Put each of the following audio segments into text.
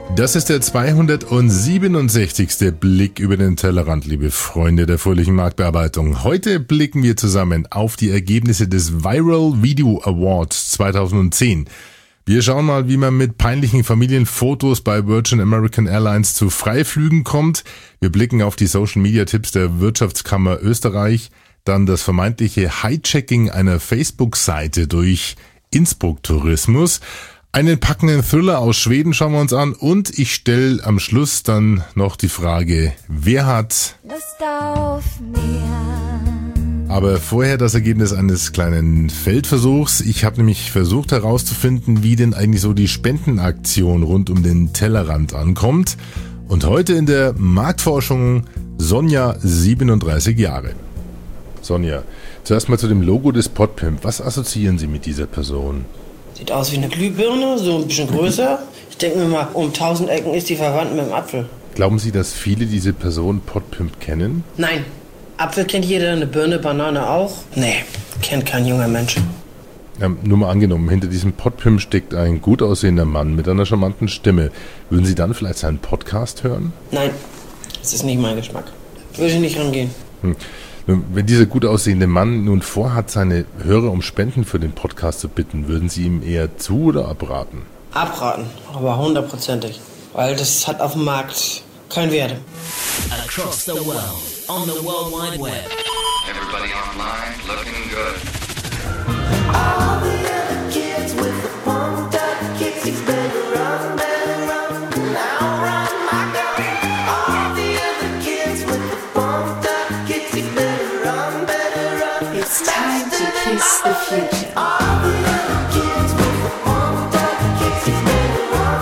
Das ist der 267. Blick über den Tellerrand, liebe Freunde der fröhlichen Marktbearbeitung. Heute blicken wir zusammen auf die Ergebnisse des Viral Video Awards 2010. Wir schauen mal, wie man mit peinlichen Familienfotos bei Virgin American Airlines zu Freiflügen kommt. Wir blicken auf die Social-Media-Tipps der Wirtschaftskammer Österreich. Dann das vermeintliche Hijacking einer Facebook-Seite durch Innsbruck Tourismus. Einen packenden Thriller aus Schweden schauen wir uns an und ich stelle am Schluss dann noch die Frage, wer hat Lust auf mehr? Aber vorher das Ergebnis eines kleinen Feldversuchs. Ich habe nämlich versucht herauszufinden, wie denn eigentlich so die Spendenaktion rund um den Tellerrand ankommt. Und heute in der Marktforschung Sonja, 37 Jahre. Sonja, zuerst mal zu dem Logo des Podpimp. Was assoziieren Sie mit dieser Person? Sieht aus wie eine Glühbirne, so ein bisschen größer. Ich denke mir mal, um 1000 Ecken ist die verwandt mit dem Apfel. Glauben Sie, dass viele diese Person Podpimp kennen? Nein. Apfel kennt jeder, eine Birne, Banane auch? Nee, kennt kein junger Mensch. Nur mal angenommen, hinter diesem Podpimp steckt ein gut aussehender Mann mit einer charmanten Stimme. Würden Sie dann vielleicht seinen Podcast hören? Nein, das ist nicht mein Geschmack. Würde ich nicht rangehen. Wenn dieser gut aussehende Mann nun vorhat, seine Hörer um Spenden für den Podcast zu bitten, würden Sie ihm eher zu- oder abraten? Abraten, aber 100%. Weil das hat auf dem Markt keinen Wert. Across the world, on the World Wide Web. Everybody online looking good. All the other kids with the pumped up kicks, it's better run, now run my girl. All the other kids with the pumped up kicks, it's better run. It's time to kiss the future. All the other kids with the pumped up kicks, it's better run,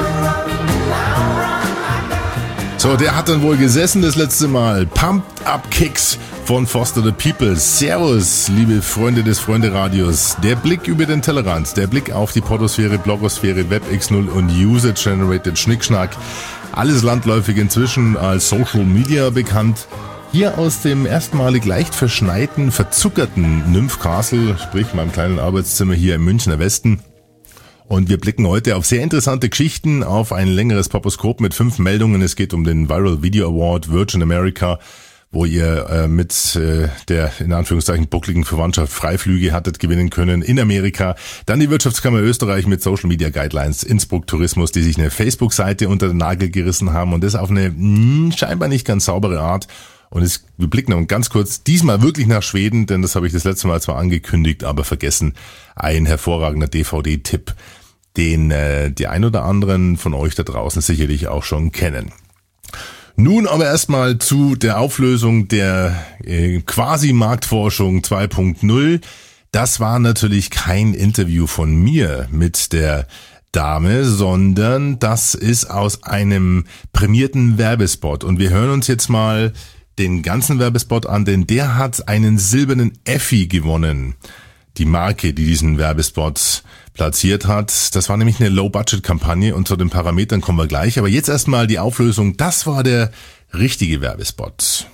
now run my girl. So, der hat dann wohl gesessen das letzte Mal. Pumped Up Kicks von Foster the People. Servus, liebe Freunde des Freunde-Radios. Der Blick über den Tellerrand, der Blick auf die Podosphäre, Blogosphäre, WebX0 und User-Generated Schnickschnack. Alles landläufig inzwischen als Social Media bekannt. Hier aus dem erstmalig leicht verschneiten, verzuckerten Nymph Castle, sprich meinem kleinen Arbeitszimmer hier im Münchner Westen. Und wir blicken heute auf sehr interessante Geschichten, auf ein längeres Poposkop mit 5 Meldungen. Es geht um den Viral Video Award Virgin America, wo ihr mit der in Anführungszeichen buckligen Verwandtschaft Freiflüge hattet gewinnen können in Amerika. Dann die Wirtschaftskammer Österreich mit Social Media Guidelines, Innsbruck Tourismus, die sich eine Facebook-Seite unter den Nagel gerissen haben und das auf eine scheinbar nicht ganz saubere Art. Und wir blicken noch ganz kurz, diesmal wirklich nach Schweden, denn das habe ich das letzte Mal zwar angekündigt, aber vergessen. Ein hervorragender DVD-Tipp, den die ein oder anderen von euch da draußen sicherlich auch schon kennen. Nun aber erstmal zu der Auflösung der quasi Marktforschung 2.0. Das war natürlich kein Interview von mir mit der Dame, sondern das ist aus einem prämierten Werbespot. Und wir hören uns jetzt mal den ganzen Werbespot an, denn der hat einen silbernen Effi gewonnen. Die Marke, die diesen Werbespot platziert hat. Das war nämlich eine Low-Budget-Kampagne und zu den Parametern kommen wir gleich. Aber jetzt erstmal die Auflösung. Das war der richtige Werbespot.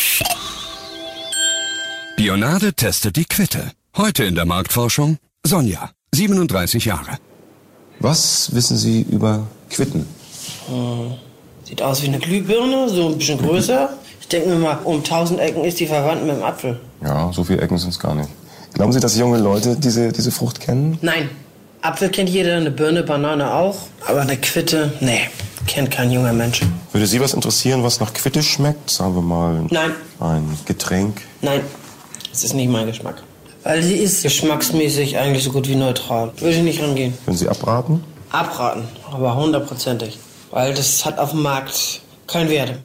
Bionade testet die Quitte. Heute in der Marktforschung Sonja, 37 Jahre. Was wissen Sie über Quitten? Sieht aus wie eine Glühbirne, so ein bisschen größer. Ich denke mir mal, um 1000 Ecken ist die verwandt mit dem Apfel. Ja, so viele Ecken sind es gar nicht. Glauben Sie, dass junge Leute diese Frucht kennen? Nein. Apfel kennt jeder, eine Birne, Banane auch. Aber eine Quitte, nee, kennt kein junger Mensch. Würde Sie was interessieren, was nach Quitte schmeckt? Sagen wir mal Nein. Ein Getränk? Nein, das ist nicht mein Geschmack. Weil sie ist geschmacksmäßig eigentlich so gut wie neutral. Würde ich nicht rangehen. Würden Sie abraten? Abraten, aber 100%. Weil das hat auf dem Markt keinen Wert.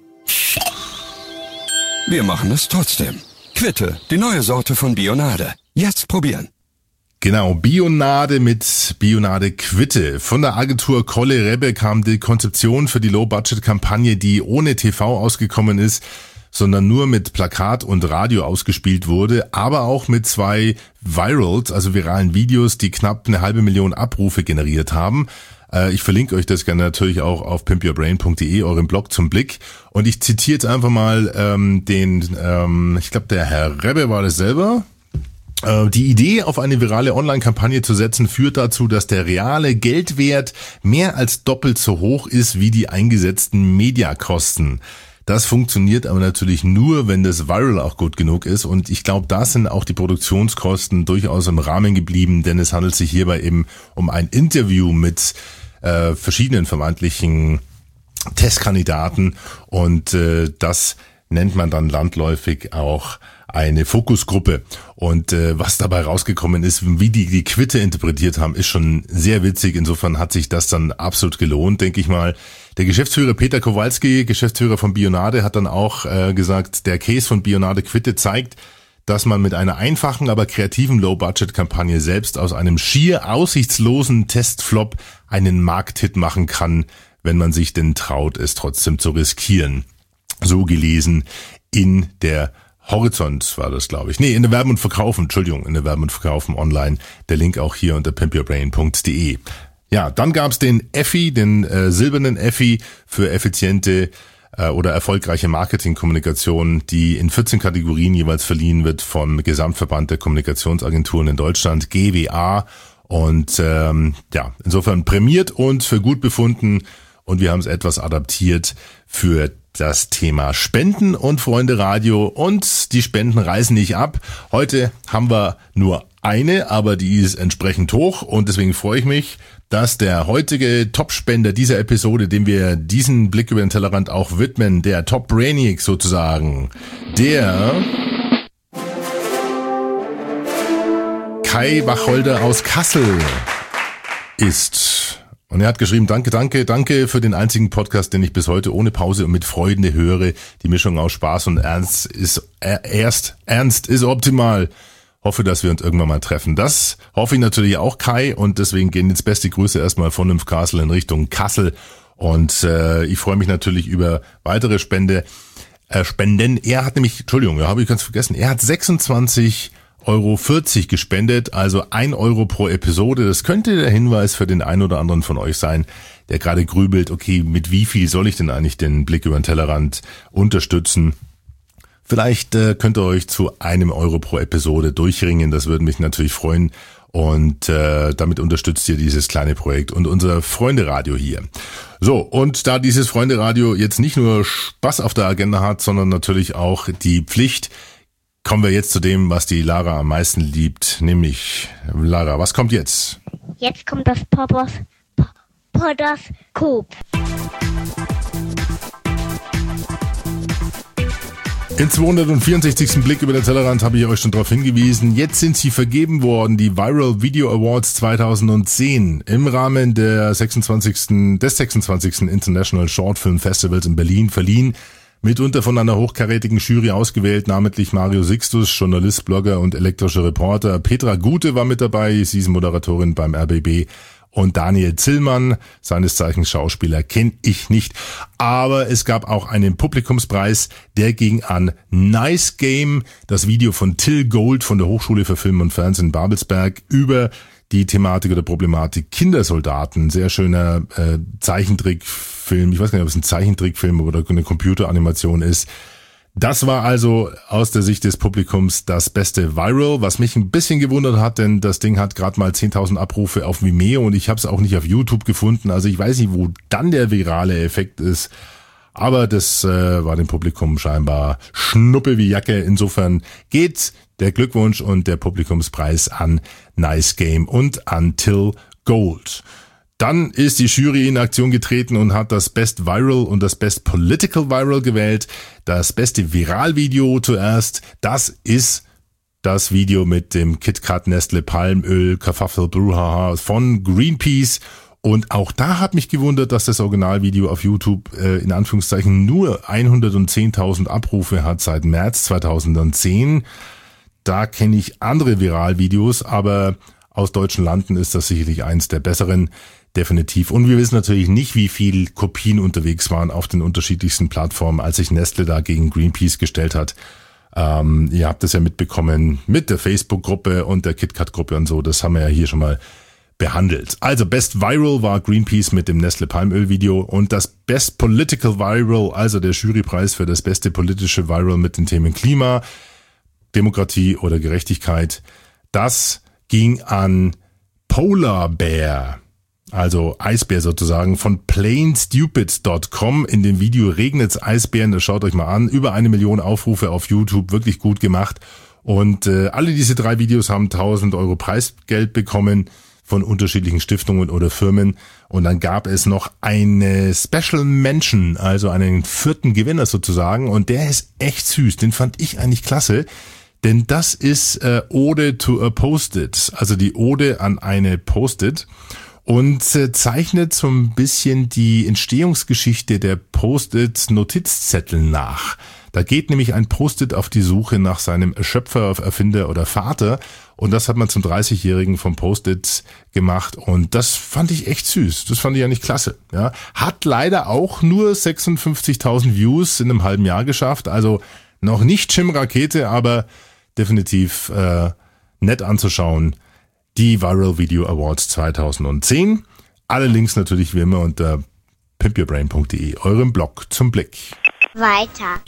Wir machen es trotzdem. Quitte, die neue Sorte von Bionade. Jetzt probieren. Genau, Bionade mit Bionade Quitte. Von der Agentur Kolle Rebbe kam die Konzeption für die Low-Budget-Kampagne, die ohne TV ausgekommen ist, sondern nur mit Plakat und Radio ausgespielt wurde, aber auch mit 2 Virals, also viralen Videos, die knapp 500.000 Abrufe generiert haben. Ich verlinke euch das gerne natürlich auch auf pimpyourbrain.de, eurem Blog zum Blick. Und ich zitiere jetzt einfach mal ich glaube der Herr Rebbe war das selber. Die Idee, auf eine virale Online-Kampagne zu setzen, führt dazu, dass der reale Geldwert mehr als doppelt so hoch ist wie die eingesetzten Mediakosten. Das funktioniert aber natürlich nur, wenn das Viral auch gut genug ist, und ich glaube, da sind auch die Produktionskosten durchaus im Rahmen geblieben, denn es handelt sich hierbei eben um ein Interview mit verschiedenen vermeintlichen Testkandidaten, und das nennt man dann landläufig auch eine Fokusgruppe. Und was dabei rausgekommen ist, wie die Quitte interpretiert haben, ist schon sehr witzig. Insofern hat sich das dann absolut gelohnt, denke ich mal. Der Geschäftsführer Peter Kowalski, Geschäftsführer von Bionade, hat dann auch gesagt, der Case von Bionade Quitte zeigt, dass man mit einer einfachen, aber kreativen Low-Budget-Kampagne selbst aus einem schier aussichtslosen Testflop einen Markthit machen kann, wenn man sich denn traut, es trotzdem zu riskieren. So gelesen in der Horizont war das, glaube ich. Nee, in der Werben und Verkaufen, Entschuldigung, in der Werben und Verkaufen online. Der Link auch hier unter pimpyourbrain.de. Ja, dann gab's den Effi, den silbernen Effi für effiziente oder erfolgreiche Marketingkommunikation, die in 14 Kategorien jeweils verliehen wird vom Gesamtverband der Kommunikationsagenturen in Deutschland, GWA. Und insofern prämiert und für gut befunden. Und wir haben es etwas adaptiert für das Thema Spenden und Freunde Radio, und die Spenden reißen nicht ab. Heute haben wir nur eine, aber die ist entsprechend hoch, und deswegen freue ich mich, dass der heutige Top-Spender dieser Episode, dem wir diesen Blick über den Tellerrand auch widmen, der Top-Brainiac sozusagen, der Kai Wacholder aus Kassel ist. Und er hat geschrieben, danke für den einzigen Podcast, den ich bis heute ohne Pause und mit Freude höre. Die Mischung aus Spaß und Ernst ist optimal. Hoffe, dass wir uns irgendwann mal treffen. Das hoffe ich natürlich auch, Kai, und deswegen gehen jetzt beste Grüße erstmal von Nymphcastle in Richtung Kassel. Und ich freue mich natürlich über weitere Spenden. Er hat nämlich, habe ich ganz vergessen, er hat 26,40 Euro gespendet, also 1 Euro pro Episode. Das könnte der Hinweis für den einen oder anderen von euch sein, der gerade grübelt, okay, mit wie viel soll ich denn eigentlich den Blick über den Tellerrand unterstützen? Vielleicht könnt ihr euch zu 1 Euro pro Episode durchringen, das würde mich natürlich freuen. Und damit unterstützt ihr dieses kleine Projekt und unser Freunde-Radio hier. So, und da dieses Freunde-Radio jetzt nicht nur Spaß auf der Agenda hat, sondern natürlich auch die Pflicht, kommen wir jetzt zu dem, was die Lara am meisten liebt, nämlich, Lara, was kommt jetzt? Jetzt kommt das Podoskop. Im 264. Blick über den Tellerrand habe ich euch schon darauf hingewiesen. Jetzt sind sie vergeben worden, die Viral Video Awards 2010 im Rahmen des 26. International Short Film Festivals in Berlin verliehen. Mitunter von einer hochkarätigen Jury ausgewählt, namentlich Mario Sixtus, Journalist, Blogger und elektrischer Reporter. Petra Gute war mit dabei, sie ist Moderatorin beim RBB. Und Daniel Zillmann, seines Zeichens Schauspieler, kenne ich nicht. Aber es gab auch einen Publikumspreis, der ging an Nice Game, das Video von Till Gold von der Hochschule für Film und Fernsehen in Babelsberg über die Thematik oder Problematik Kindersoldaten. Sehr schöner Zeichentrickfilm. Ich weiß gar nicht, ob es ein Zeichentrickfilm oder eine Computeranimation ist. Das war also aus der Sicht des Publikums das beste Viral, was mich ein bisschen gewundert hat, denn das Ding hat gerade mal 10.000 Abrufe auf Vimeo und ich habe es auch nicht auf YouTube gefunden. Also ich weiß nicht, wo dann der virale Effekt ist. Aber das war dem Publikum scheinbar Schnuppe wie Jacke. Insofern geht der Glückwunsch und der Publikumspreis an Nice Game und an Till Gold. Dann ist die Jury in Aktion getreten und hat das Best Viral und das Best Political Viral gewählt. Das beste Viralvideo zuerst, das ist das Video mit dem KitKat Nestle Palmöl Kerfuffle Brouhaha von Greenpeace. Und auch da hat mich gewundert, dass das Originalvideo auf YouTube in Anführungszeichen nur 110.000 Abrufe hat seit März 2010. Da kenne ich andere Viralvideos, aber aus deutschen Landen ist das sicherlich eins der besseren, definitiv. Und wir wissen natürlich nicht, wie viel Kopien unterwegs waren auf den unterschiedlichsten Plattformen, als sich Nestle da gegen Greenpeace gestellt hat. Ihr habt es ja mitbekommen mit der Facebook-Gruppe und der KitKat-Gruppe und so, das haben wir ja hier schon mal behandelt. Also Best Viral war Greenpeace mit dem Nestle Palmöl-Video und das Best Political Viral, also der Jurypreis für das beste politische Viral mit den Themen Klima, Demokratie oder Gerechtigkeit, Das ging an Polar Bear, also Eisbär sozusagen, von plainstupid.com. In dem Video regnet's Eisbären, das schaut euch mal an. Über 1 Million Aufrufe auf YouTube, wirklich gut gemacht. Und alle diese 3 Videos haben 1.000 Euro Preisgeld bekommen von unterschiedlichen Stiftungen oder Firmen. Und dann gab es noch eine Special Mention, also einen 4. Gewinner sozusagen. Und der ist echt süß, den fand ich eigentlich klasse. Denn das ist Ode to a Post-it, also die Ode an eine Post-it. Und zeichnet so ein bisschen die Entstehungsgeschichte der Post-it-Notizzettel nach. Da geht nämlich ein Post-it auf die Suche nach seinem Schöpfer, Erfinder oder Vater. Und das hat man zum 30-Jährigen vom Post-it gemacht. Und das fand ich echt süß. Das fand ich eigentlich klasse. Ja. Hat leider auch nur 56.000 Views in einem halben Jahr geschafft. Also noch nicht Chim-Rakete, aber definitiv nett anzuschauen. Die Viral Video Awards 2010. Alle Links natürlich wie immer unter pimpyourbrain.de, eurem Blog zum Blick. Weiter.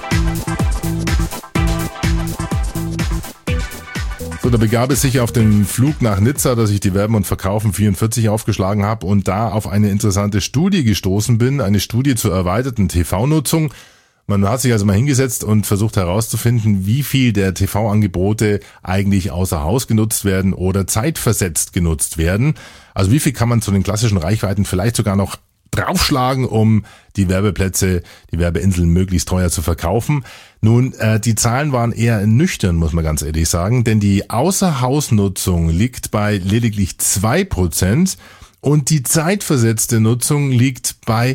So, da begab es sich auf den Flug nach Nizza, dass ich die Werben und Verkaufen 44 aufgeschlagen habe und da auf eine interessante Studie gestoßen bin, eine Studie zur erweiterten TV-Nutzung. Man hat sich also mal hingesetzt und versucht herauszufinden, wie viel der TV-Angebote eigentlich außer Haus genutzt werden oder zeitversetzt genutzt werden. Also wie viel kann man zu den klassischen Reichweiten vielleicht sogar noch draufschlagen, um die Werbeplätze, die Werbeinseln möglichst teuer zu verkaufen. Nun, die Zahlen waren eher nüchtern, muss man ganz ehrlich sagen, denn die Außerhausnutzung liegt bei lediglich 2%. Und die zeitversetzte Nutzung liegt bei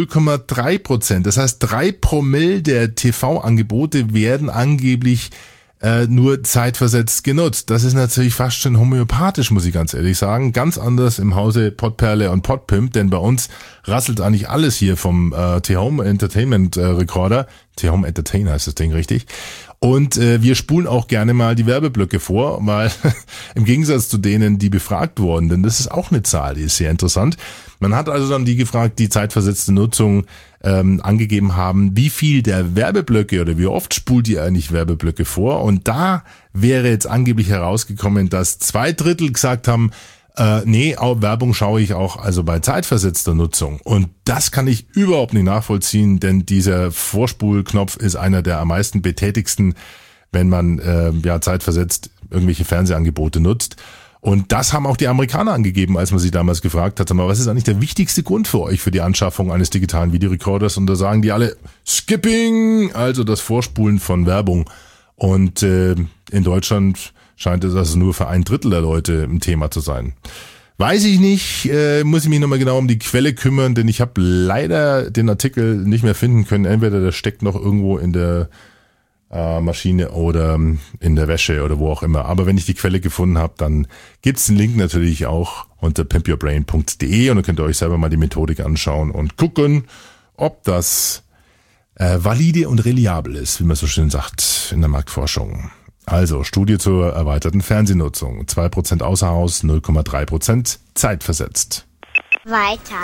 0,3%. Das heißt, 3 Promille der TV-Angebote werden angeblich nur zeitversetzt genutzt. Das ist natürlich fast schon homöopathisch, muss ich ganz ehrlich sagen. Ganz anders im Hause Podperle und Podpimp, denn bei uns rasselt eigentlich alles hier vom T-Home Entertainment Recorder. T-Home Entertain heißt das Ding, richtig? Und wir spulen auch gerne mal die Werbeblöcke vor, weil im Gegensatz zu denen, die befragt wurden, denn das ist auch eine Zahl, die ist sehr interessant. Man hat also dann die gefragt, die zeitversetzte Nutzung angegeben haben, wie viel der Werbeblöcke oder wie oft spult ihr eigentlich Werbeblöcke vor? Und da wäre jetzt angeblich herausgekommen, dass 2/3 gesagt haben, nee, Werbung schaue ich auch also bei zeitversetzter Nutzung. Und das kann ich überhaupt nicht nachvollziehen, denn dieser Vorspulknopf ist einer der am meisten betätigsten, wenn man zeitversetzt irgendwelche Fernsehangebote nutzt. Und das haben auch die Amerikaner angegeben, als man sie damals gefragt hat, was ist eigentlich der wichtigste Grund für euch für die Anschaffung eines digitalen Videorekorders? Und da sagen die alle Skipping, also das Vorspulen von Werbung. Und in Deutschland scheint es also nur für 1/3 der Leute ein Thema zu sein. Weiß ich nicht, muss ich mich nochmal genau um die Quelle kümmern, denn ich habe leider den Artikel nicht mehr finden können. Entweder der steckt noch irgendwo in der Maschine oder in der Wäsche oder wo auch immer. Aber wenn ich die Quelle gefunden habe, dann gibt's den Link natürlich auch unter pimpyourbrain.de und dann könnt ihr euch selber mal die Methodik anschauen und gucken, ob das valide und reliabel ist, wie man so schön sagt in der Marktforschung. Also Studie zur erweiterten Fernsehnutzung. 2% außer Haus, 0,3% zeitversetzt. Weiter.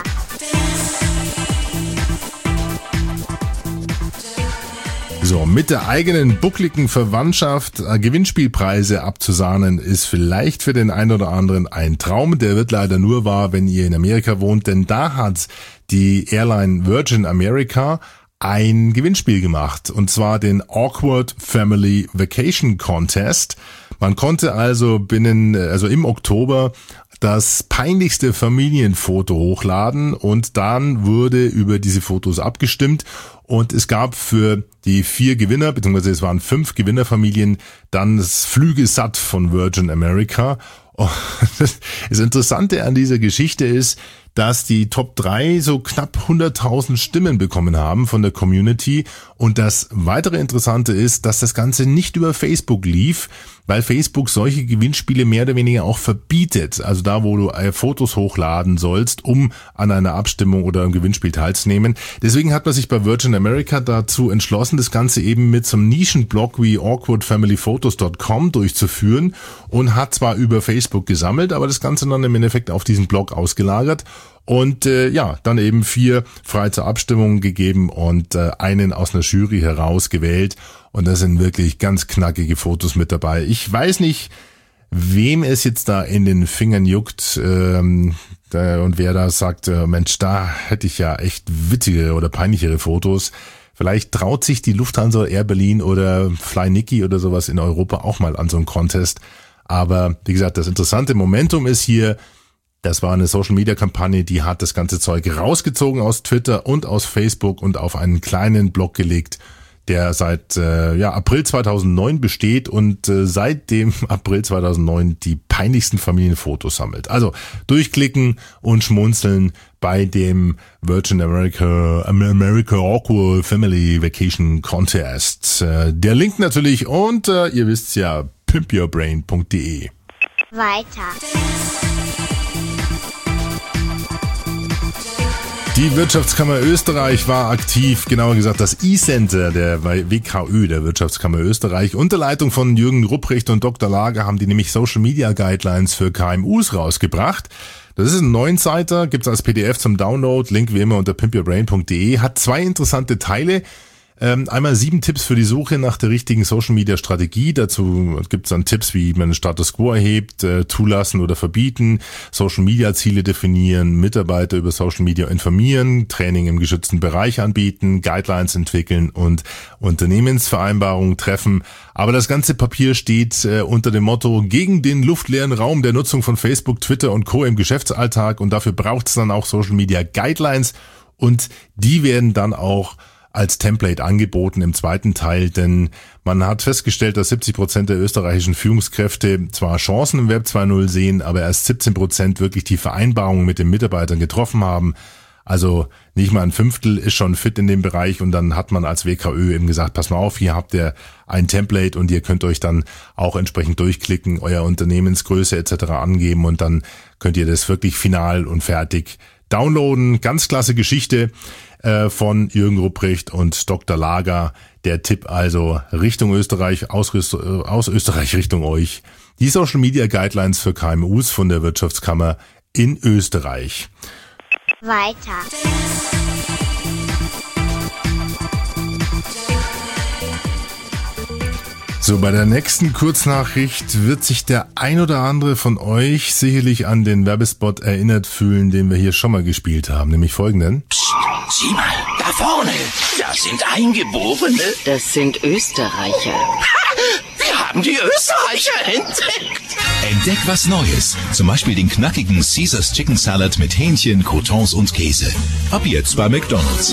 So, mit der eigenen buckligen Verwandtschaft Gewinnspielpreise abzusahnen, ist vielleicht für den einen oder anderen ein Traum. Der wird leider nur wahr, wenn ihr in Amerika wohnt, denn da hat die Airline Virgin America ein Gewinnspiel gemacht, und zwar den Awkward Family Vacation Contest. Man konnte also im Oktober das peinlichste Familienfoto hochladen und dann wurde über diese Fotos abgestimmt und es gab für die 4 Gewinner, beziehungsweise es waren 5 Gewinnerfamilien, dann das Flügelsatt von Virgin America. Und das Interessante an dieser Geschichte ist, dass die Top 3 so knapp 100.000 Stimmen bekommen haben von der Community. Und das weitere Interessante ist, dass das Ganze nicht über Facebook lief, weil Facebook solche Gewinnspiele mehr oder weniger auch verbietet. Also da, wo du Fotos hochladen sollst, um an einer Abstimmung oder einem Gewinnspiel teilzunehmen. Deswegen hat man sich bei Virgin America dazu entschlossen, das Ganze eben mit so einem Nischenblog wie awkwardfamilyphotos.com durchzuführen und hat zwar über Facebook gesammelt, aber das Ganze dann im Endeffekt auf diesen Blog ausgelagert. Und dann eben 4 frei zur Abstimmung gegeben und einen aus einer Jury herausgewählt. Und da sind wirklich ganz knackige Fotos mit dabei. Ich weiß nicht, wem es jetzt da in den Fingern juckt und wer da sagt, Mensch, da hätte ich ja echt witzige oder peinlichere Fotos. Vielleicht traut sich die Lufthansa, Air Berlin oder Fly Niki oder sowas in Europa auch mal an so einen Contest. Aber wie gesagt, das interessante Momentum ist hier, das war eine Social-Media-Kampagne, die hat das ganze Zeug rausgezogen aus Twitter und aus Facebook und auf einen kleinen Blog gelegt, der seit April 2009 besteht und seit dem April 2009 die peinlichsten Familienfotos sammelt. Also durchklicken und schmunzeln bei dem Virgin America Awkward Family Vacation Contest. Der Link natürlich und ihr wisst's ja, pimpyourbrain.de. Weiter. Die Wirtschaftskammer Österreich war aktiv, genauer gesagt das E-Center der WKÖ, der Wirtschaftskammer Österreich. Unter Leitung von Jürgen Rupprecht und Dr. Lager haben die nämlich Social Media Guidelines für KMUs rausgebracht. Das ist ein 9-Seiter, gibt's als PDF zum Download, Link wie immer unter pimpyourbrain.de, hat 2 interessante Teile. Einmal 7 Tipps für die Suche nach der richtigen Social-Media-Strategie. Dazu gibt's dann Tipps, wie man den Status Quo erhebt, zulassen oder verbieten, Social-Media-Ziele definieren, Mitarbeiter über Social-Media informieren, Training im geschützten Bereich anbieten, Guidelines entwickeln und Unternehmensvereinbarungen treffen. Aber das ganze Papier steht unter dem Motto gegen den luftleeren Raum der Nutzung von Facebook, Twitter und Co. im Geschäftsalltag. Und dafür braucht's dann auch Social-Media-Guidelines. Und die werden dann auch als Template angeboten im zweiten Teil, denn man hat festgestellt, dass 70% der österreichischen Führungskräfte zwar Chancen im Web 2.0 sehen, aber erst 17% wirklich die Vereinbarungen mit den Mitarbeitern getroffen haben. Also nicht mal ein Fünftel ist schon fit in dem Bereich und dann hat man als WKÖ eben gesagt, pass mal auf, hier habt ihr ein Template und ihr könnt euch dann auch entsprechend durchklicken, euer Unternehmensgröße etc. angeben und dann könnt ihr das wirklich final und fertig downloaden. Ganz klasse Geschichte von Jürgen Rupprecht und Dr. Lager. Der Tipp also Richtung Österreich, aus Österreich Richtung euch. Die Social Media Guidelines für KMUs von der Wirtschaftskammer in Österreich. Weiter. So, bei der nächsten Kurznachricht wird sich der ein oder andere von euch sicherlich an den Werbespot erinnert fühlen, den wir hier schon mal gespielt haben, nämlich folgenden. Psst, sieh mal, da vorne, das sind Eingeborene. Das sind Österreicher. Wir haben die Österreicher entdeckt. Entdeck was Neues. Zum Beispiel den knackigen Caesar's Chicken Salad mit Hähnchen, Croutons und Käse. Ab jetzt bei McDonald's.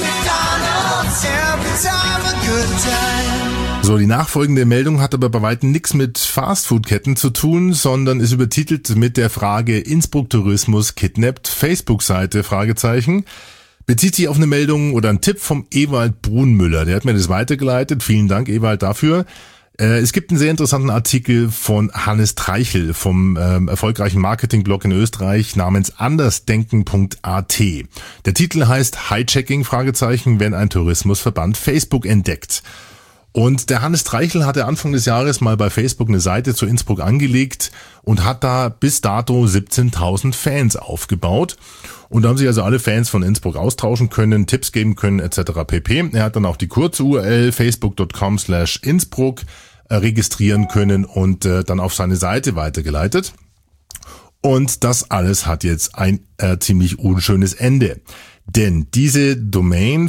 So, die nachfolgende Meldung hat aber bei weitem nichts mit Fastfood-Ketten zu tun, sondern ist übertitelt mit der Frage Innsbruck Tourismus kidnappt Facebook-Seite, Fragezeichen. Bezieht sich auf eine Meldung oder einen Tipp vom Ewald Brunmüller. Der hat mir das weitergeleitet. Vielen Dank, Ewald, dafür. Es gibt einen sehr interessanten Artikel von Hannes Treichel vom erfolgreichen Marketingblog in Österreich namens andersdenken.at. Der Titel heißt Hijacking, Fragezeichen, wenn ein Tourismusverband Facebook entdeckt. Und der Hannes Treichel hatte Anfang des Jahres mal bei Facebook eine Seite zu Innsbruck angelegt und hat da bis dato 17.000 Fans aufgebaut. Und da haben sich also alle Fans von Innsbruck austauschen können, Tipps geben können etc. pp. Er hat dann auch die kurze URL facebook.com/Innsbruck registrieren können und dann auf seine Seite weitergeleitet. Und das alles hat jetzt ein ziemlich unschönes Ende. Denn diese Domain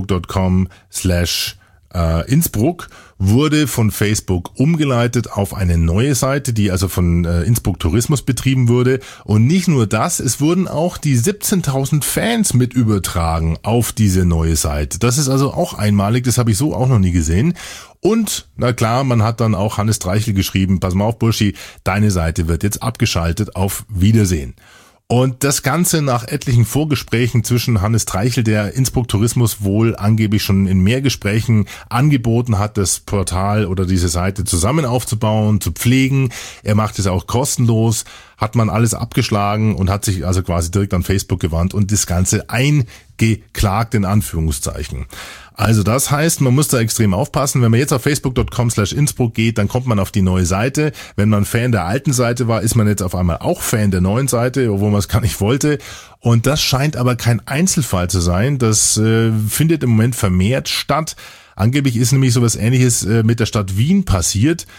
facebook.com/Innsbruck wurde von Facebook umgeleitet auf eine neue Seite, die also von Innsbruck Tourismus betrieben wurde. Und nicht nur das, es wurden auch die 17.000 Fans mit übertragen auf diese neue Seite. Das ist also auch einmalig, das habe ich so auch noch nie gesehen. Und, na klar, man hat dann auch Hannes Treichel geschrieben, pass mal auf, Burschi, deine Seite wird jetzt abgeschaltet, auf Wiedersehen. Und das Ganze nach etlichen Vorgesprächen zwischen Hannes Treichel, der Innsbruck Tourismus wohl angeblich schon in mehr Gesprächen angeboten hat, das Portal oder diese Seite zusammen aufzubauen, zu pflegen. Er macht es auch kostenlos, hat man alles abgeschlagen und hat sich also quasi direkt an Facebook gewandt und das Ganze eingeklagt in Anführungszeichen. Also das heißt, man muss da extrem aufpassen. Wenn man jetzt auf facebook.com/Innsbruck geht, dann kommt man auf die neue Seite. Wenn man Fan der alten Seite war, ist man jetzt auf einmal auch Fan der neuen Seite, obwohl man es gar nicht wollte. Und das scheint aber kein Einzelfall zu sein. Das findet im Moment vermehrt statt. Angeblich ist nämlich sowas Ähnliches mit der Stadt Wien passiert.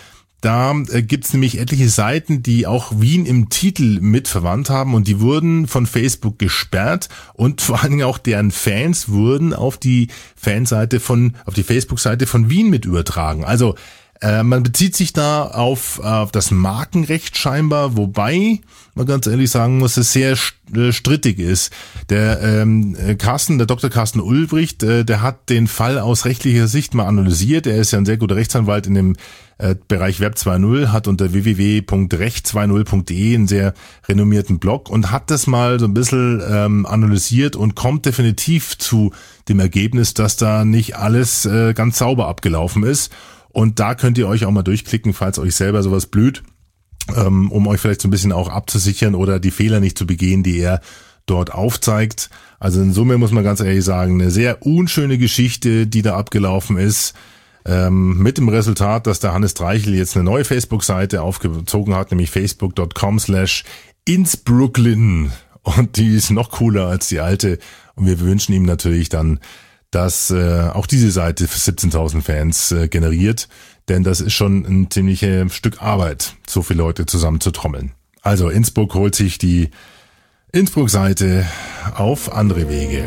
Da gibt's nämlich etliche Seiten, die auch Wien im Titel mit verwandt haben und die wurden von Facebook gesperrt und vor allen Dingen auch deren Fans wurden auf die Facebook-Seite von Wien mit übertragen. Also man bezieht sich da auf das Markenrecht scheinbar, wobei man ganz ehrlich sagen muss, es sehr strittig ist. Der Dr. Carsten Ulbricht, der hat den Fall aus rechtlicher Sicht mal analysiert. Er ist ja ein sehr guter Rechtsanwalt in dem Bereich Web 2.0, hat unter www.recht20.de einen sehr renommierten Blog und hat das mal so ein bisschen analysiert und kommt definitiv zu dem Ergebnis, dass da nicht alles ganz sauber abgelaufen ist. Und da könnt ihr euch auch mal durchklicken, falls euch selber sowas blüht, um euch vielleicht so ein bisschen auch abzusichern oder die Fehler nicht zu begehen, die er dort aufzeigt. Also in Summe muss man ganz ehrlich sagen, eine sehr unschöne Geschichte, die da abgelaufen ist, mit dem Resultat, dass der Hannes Dreichel jetzt eine neue Facebook-Seite aufgezogen hat, nämlich facebook.com/Innsbrucklin. Und die ist noch cooler als die alte. Und wir wünschen ihm natürlich dann, dass auch diese Seite 17.000 Fans generiert, denn das ist schon ein ziemliches Stück Arbeit, so viele Leute zusammen zu trommeln. Also Innsbruck holt sich die Innsbruck-Seite auf andere Wege.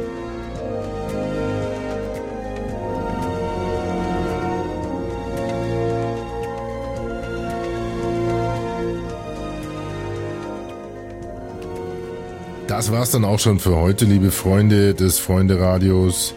Das war's dann auch schon für heute, liebe Freunde des Freunde-Radios.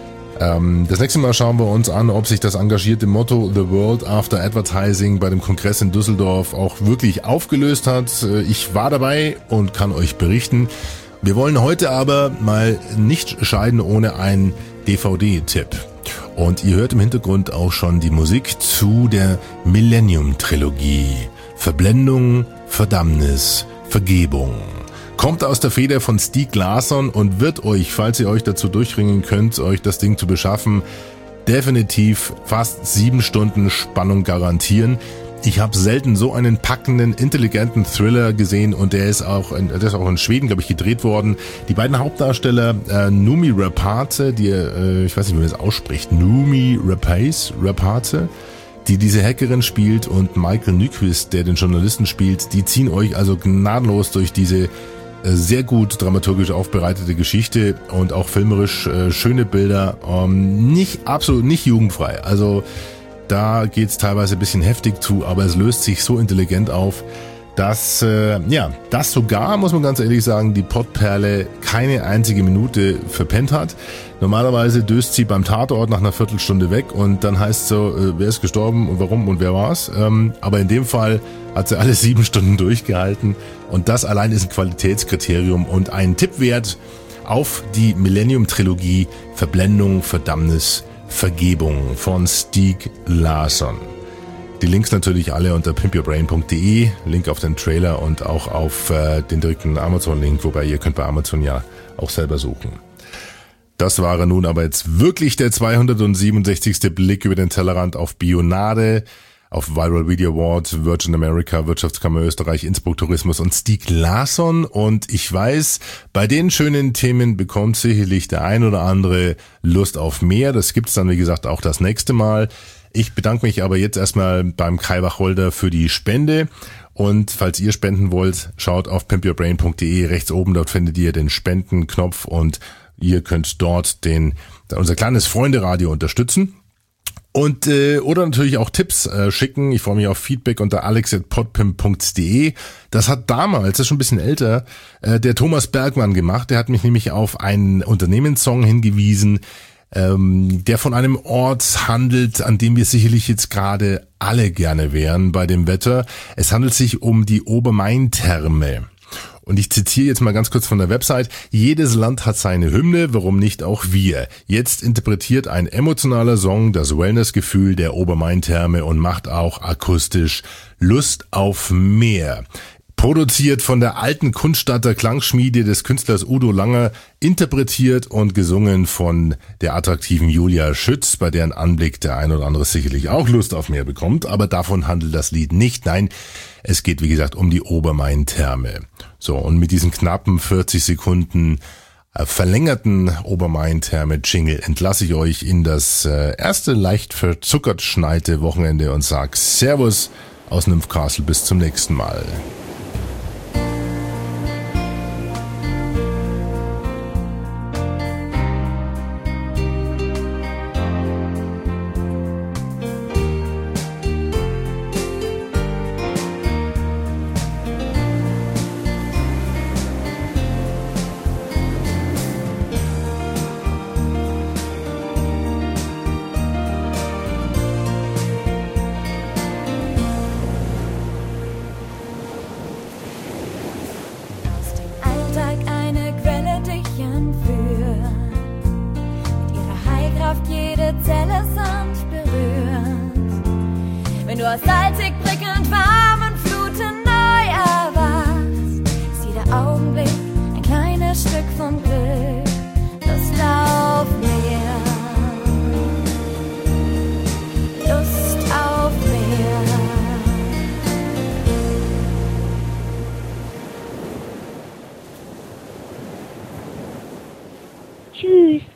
Das nächste Mal schauen wir uns an, ob sich das engagierte Motto The World After Advertising bei dem Kongress in Düsseldorf auch wirklich aufgelöst hat. Ich war dabei und kann euch berichten. Wir wollen heute aber mal nicht scheiden ohne einen DVD-Tipp. Und ihr hört im Hintergrund auch schon die Musik zu der Millennium-Trilogie. Verblendung, Verdammnis, Vergebung. Kommt aus der Feder von Stieg Larsson und wird euch, falls ihr euch dazu durchringen könnt, euch das Ding zu beschaffen, definitiv fast 7 Stunden Spannung garantieren. Ich habe selten so einen packenden, intelligenten Thriller gesehen und der ist auch in Schweden, glaube ich, gedreht worden. Die beiden Hauptdarsteller, Noomi Rapace, ich weiß nicht, wie man das ausspricht, Noomi Rapace, die diese Hackerin spielt, und Michael Nyqvist, der den Journalisten spielt, die ziehen euch also gnadenlos durch diese sehr gut dramaturgisch aufbereitete Geschichte und auch filmerisch schöne Bilder, absolut nicht jugendfrei. Also da geht's teilweise ein bisschen heftig zu, aber es löst sich so intelligent auf, dass das sogar, muss man ganz ehrlich sagen, die Pottperle keine einzige Minute verpennt hat. Normalerweise döst sie beim Tatort nach einer Viertelstunde weg und dann heißt so, wer ist gestorben und warum und wer war's. Aber in dem Fall hat sie alle 7 Stunden durchgehalten und das allein ist ein Qualitätskriterium und ein Tipp wert auf die Millennium-Trilogie Verblendung, Verdammnis, Vergebung von Stieg Larsson. Die Links natürlich alle unter pimpyourbrain.de, Link auf den Trailer und auch auf den direkten Amazon-Link, wobei ihr könnt bei Amazon ja auch selber suchen. Das war nun aber jetzt wirklich der 267. Blick über den Tellerrand auf Bionade, auf Viral Video Award, Virgin America, Wirtschaftskammer Österreich, Innsbruck Tourismus und Stieg Larsson. Und ich weiß, bei den schönen Themen bekommt sicherlich der ein oder andere Lust auf mehr. Das gibt's dann, wie gesagt, auch das nächste Mal. Ich bedanke mich aber jetzt erstmal beim Kai Wacholder für die Spende. Und falls ihr spenden wollt, schaut auf pimpyourbrain.de. Rechts oben, dort findet ihr den Spendenknopf und ihr könnt dort unser kleines Freunde-Radio unterstützen. Und oder natürlich auch Tipps schicken. Ich freue mich auf Feedback unter alex@podpimp.de. Das hat damals, das ist schon ein bisschen älter, der Thomas Bergmann gemacht. Der hat mich nämlich auf einen Unternehmenssong hingewiesen, der von einem Ort handelt, an dem wir sicherlich jetzt gerade alle gerne wären bei dem Wetter. Es handelt sich um die Obermain-Therme. Und ich zitiere jetzt mal ganz kurz von der Website. Jedes Land hat seine Hymne, warum nicht auch wir? Jetzt interpretiert ein emotionaler Song das Wellnessgefühl der Obermain-Therme und macht auch akustisch Lust auf mehr. Produziert von der alten Kunststadter Klangschmiede des Künstlers Udo Langer, interpretiert und gesungen von der attraktiven Julia Schütz, bei deren Anblick der ein oder andere sicherlich auch Lust auf mehr bekommt, aber davon handelt das Lied nicht. Nein, es geht wie gesagt um die Obermain-Therme. So, und mit diesen knappen 40 Sekunden verlängerten Obermain-Therme-Jingle entlasse ich euch in das erste leicht verzuckert schneite Wochenende und sag Servus aus Nymphcastle, bis zum nächsten Mal. Wenn du aus salzig, prickelnd warmen Fluten neu erwachst, ist jeder Augenblick ein kleines Stück vom Glück. Lust auf mehr, Lust auf mehr. Tschüss.